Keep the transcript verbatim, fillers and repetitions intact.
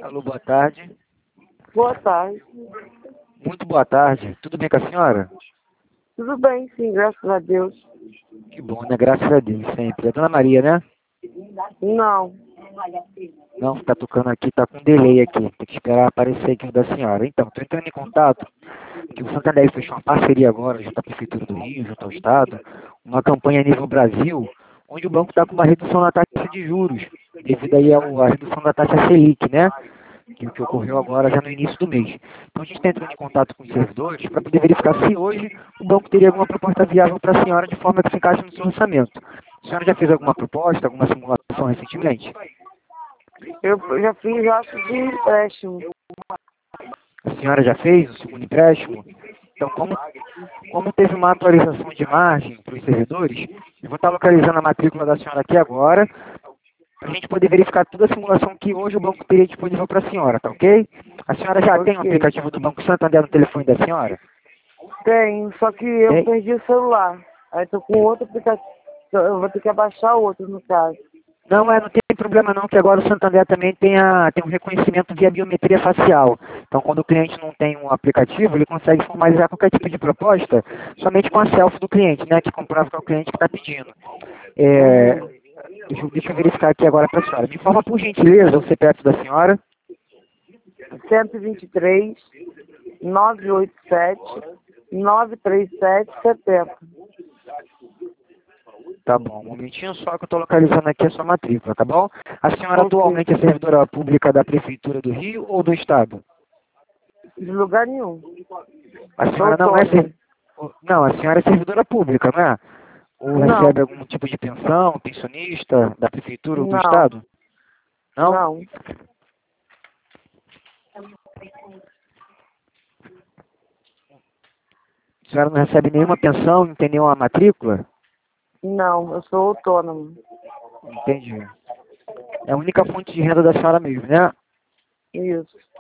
Alô, boa tarde. Boa tarde. Muito boa tarde. Tudo bem com a senhora? Tudo bem, sim, graças a Deus. Que bom, né? Graças a Deus, sempre. É Dona Maria, né? Não. Não, tá tocando aqui, tá com delay aqui. Tem que esperar aparecer aqui o da senhora. Então, tô entrando em contato, que o Santander fechou uma parceria agora, junto à Prefeitura do Rio, junto ao Estado, uma campanha a nível Brasil, onde o banco está com uma redução na taxa de juros, devido aí ao- à redução da taxa Selic, né? Que, que ocorreu agora já no início do mês. Então a gente está entrando em contato com os servidores para poder verificar se hoje o banco teria alguma proposta viável para a senhora de forma que se encaixe no seu orçamento. A senhora já fez alguma proposta, alguma simulação recentemente? Eu já fiz ato de empréstimo. A senhora já fez o segundo empréstimo? Então, como, como teve uma atualização de margem para os servidores, eu vou estar localizando a matrícula da senhora aqui agora, para a gente poder verificar toda a simulação que hoje o banco teria disponível para a senhora, tá ok? A senhora já tem o Ok. aplicativo do Banco Santander no telefone da senhora? Tenho, só que eu Tem? perdi o celular. Aí tô com outro aplicativo. Eu vou ter que abaixar outro, no caso. Não, é, não tem problema não, que agora o Santander também tem, a, tem um reconhecimento via biometria facial. Então, quando o cliente não tem um aplicativo, ele consegue formalizar qualquer tipo de proposta somente com a selfie do cliente, né, que comprova que é o cliente que está pedindo. É, Uhum. deixa, eu- deixa eu verificar aqui agora para a senhora. Me informa, por gentileza, o C P F da senhora. cento e vinte e três, novecentos e oitenta e sete, novecentos e trinta e sete, setenta. Tá bom, um momentinho só que eu estou localizando aqui a sua matrícula, tá bom? A senhora Ok. atualmente é servidora pública da Prefeitura do Rio ou do Estado? De lugar nenhum. A Sou senhora não é autônoma. ser... Não, a senhora é servidora pública, não é? Ou Não, recebe algum tipo de pensão, pensionista da Prefeitura ou do não, Estado? Não? não. A senhora não recebe nenhuma pensão, não tem nenhuma matrícula? Não, eu sou autônoma. Entendi. É a única fonte de renda da senhora mesmo, né? Isso.